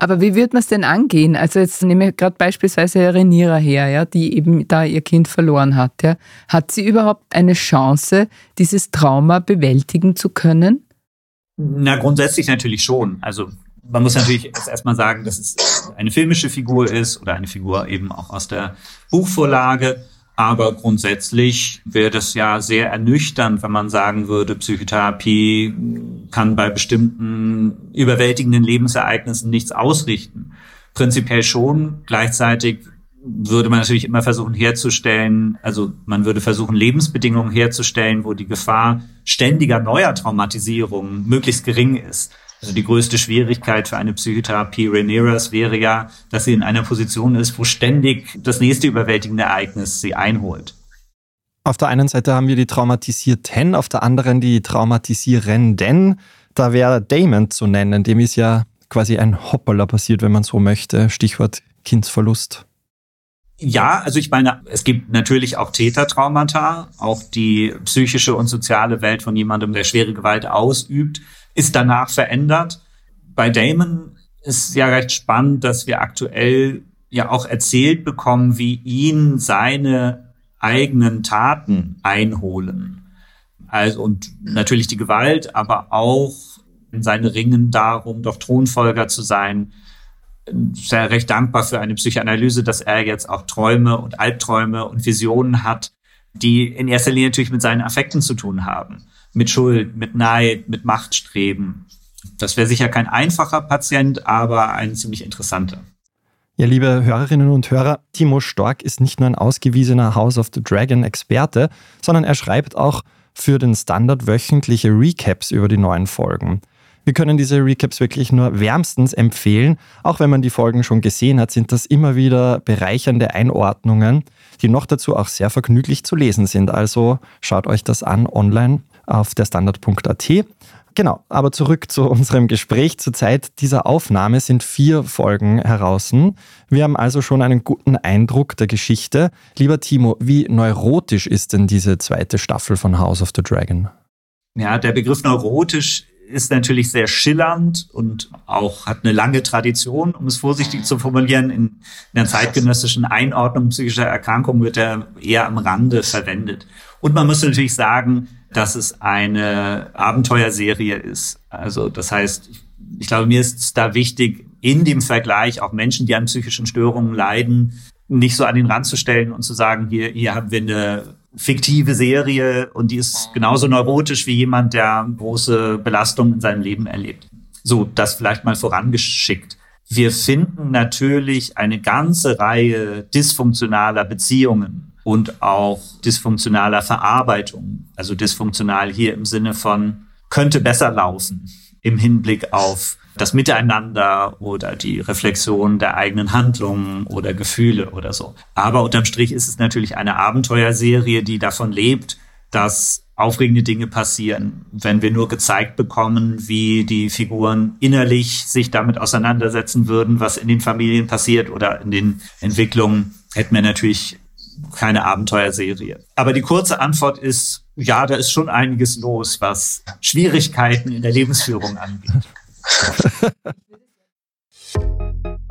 Aber wie wird man es denn angehen? Also jetzt nehme ich gerade beispielsweise Rhaenyra her, ja, die eben da ihr Kind verloren hat. Ja. Hat sie überhaupt eine Chance, dieses Trauma bewältigen zu können? Na, grundsätzlich natürlich schon. Also man muss natürlich erstmal sagen, dass es eine filmische Figur ist oder eine Figur eben auch aus der Buchvorlage. Aber grundsätzlich wäre das ja sehr ernüchternd, wenn man sagen würde, Psychotherapie kann bei bestimmten überwältigenden Lebensereignissen nichts ausrichten. Prinzipiell schon. Gleichzeitig würde man natürlich immer versuchen herzustellen, also man würde versuchen, Lebensbedingungen herzustellen, wo die Gefahr ständiger neuer Traumatisierung möglichst gering ist. Also die größte Schwierigkeit für eine Psychotherapie Rhaenyras wäre ja, dass sie in einer Position ist, wo ständig das nächste überwältigende Ereignis sie einholt. Auf der einen Seite haben wir die Traumatisierten, auf der anderen die Traumatisierenden. Da wäre Daemon zu nennen, dem ist ja quasi ein Hoppala passiert, wenn man so möchte. Stichwort Kindsverlust. Ja, also ich meine, es gibt natürlich auch Tätertraumata, auch die psychische und soziale Welt von jemandem, der schwere Gewalt ausübt, ist danach verändert. Bei Daemon ist ja recht spannend, dass wir aktuell ja auch erzählt bekommen, wie ihn seine eigenen Taten einholen. Also und natürlich die Gewalt, aber auch seine Ringen darum, doch Thronfolger zu sein. Sehr recht dankbar für eine Psychoanalyse, dass er jetzt auch Träume und Albträume und Visionen hat, die in erster Linie natürlich mit seinen Affekten zu tun haben. Mit Schuld, mit Neid, mit Machtstreben. Das wäre sicher kein einfacher Patient, aber ein ziemlich interessanter. Ja, liebe Hörerinnen und Hörer, Timo Storck ist nicht nur ein ausgewiesener House of the Dragon-Experte, sondern er schreibt auch für den Standard wöchentliche Recaps über die neuen Folgen. Wir können diese Recaps wirklich nur wärmstens empfehlen. Auch wenn man die Folgen schon gesehen hat, sind das immer wieder bereichernde Einordnungen, die noch dazu auch sehr vergnüglich zu lesen sind. Also schaut euch das an online auf derstandard.at. Genau, aber zurück zu unserem Gespräch. Zur Zeit dieser Aufnahme sind 4 Folgen heraus. Wir haben also schon einen guten Eindruck der Geschichte. Lieber Timo, wie neurotisch ist denn diese 2. Staffel von House of the Dragon? Ja, der Begriff neurotisch ist natürlich sehr schillernd und auch hat eine lange Tradition, um es vorsichtig zu formulieren. In der zeitgenössischen Einordnung psychischer Erkrankungen wird er eher am Rande verwendet. Und man muss natürlich sagen, dass es eine Abenteuerserie ist. Also das heißt, ich glaube, mir ist es da wichtig, in dem Vergleich auch Menschen, die an psychischen Störungen leiden, nicht so an den Rand zu stellen und zu sagen, hier haben wir eine fiktive Serie und die ist genauso neurotisch wie jemand, der große Belastungen in seinem Leben erlebt. So, das vielleicht mal vorangeschickt. Wir finden natürlich eine ganze Reihe dysfunktionaler Beziehungen und auch dysfunktionaler Verarbeitung. Also dysfunktional hier im Sinne von könnte besser laufen im Hinblick auf das Miteinander oder die Reflexion der eigenen Handlungen oder Gefühle oder so. Aber unterm Strich ist es natürlich eine Abenteuerserie, die davon lebt, dass aufregende Dinge passieren. Wenn wir nur gezeigt bekommen, wie die Figuren innerlich sich damit auseinandersetzen würden, was in den Familien passiert oder in den Entwicklungen, hätten wir natürlich keine Abenteuerserie. Aber die kurze Antwort ist, ja, da ist schon einiges los, was Schwierigkeiten in der Lebensführung angeht.